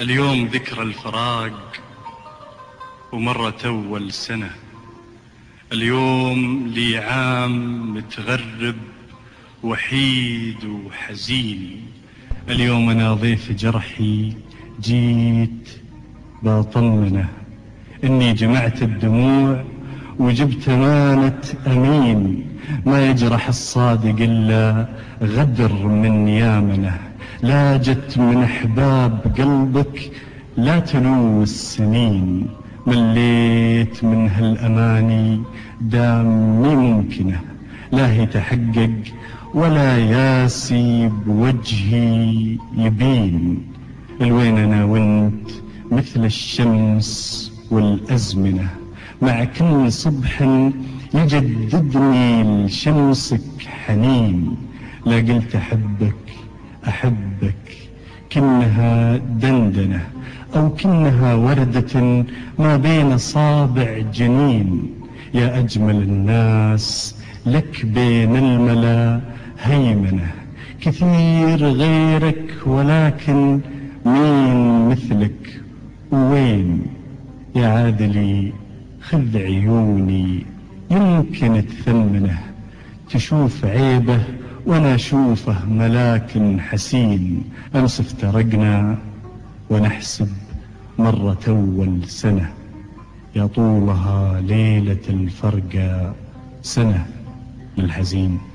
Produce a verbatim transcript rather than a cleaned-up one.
اليوم ذكرى الفراق ومرت أول سنة. اليوم لي عام متغرب وحيد وحزين. اليوم أنا ضيف جرحي جيت بطمنه إني جمعت الدموع وجبت أمانة أمين. ما يجرح الصادق إلا غدر من يامنه. لا جت من أحباب قلبك لا تلو السنين. مليت من هالأماني دامي ممكنة. لا هي تحقق ولا ياسي بوجهي يبين. الوين أنا وانت مثل الشمس والأزمنة. مع كل صبح يجددني لشمسك حنين. لا قلت أحبك أحبك كنها دندنة أو كنها وردة ما بين صابع جنين. يا أجمل الناس لك بين الملا هيمنة. كثير غيرك ولكن مين مثلك وين؟ يا عادلي خذ عيوني يمكن تثمنه. تشوف عيبه وانا اشوفه ملاك حسين. امس افترقنا ونحسب مرت اول سنة. يا طولها ليلة الفرقة سنة للحزين.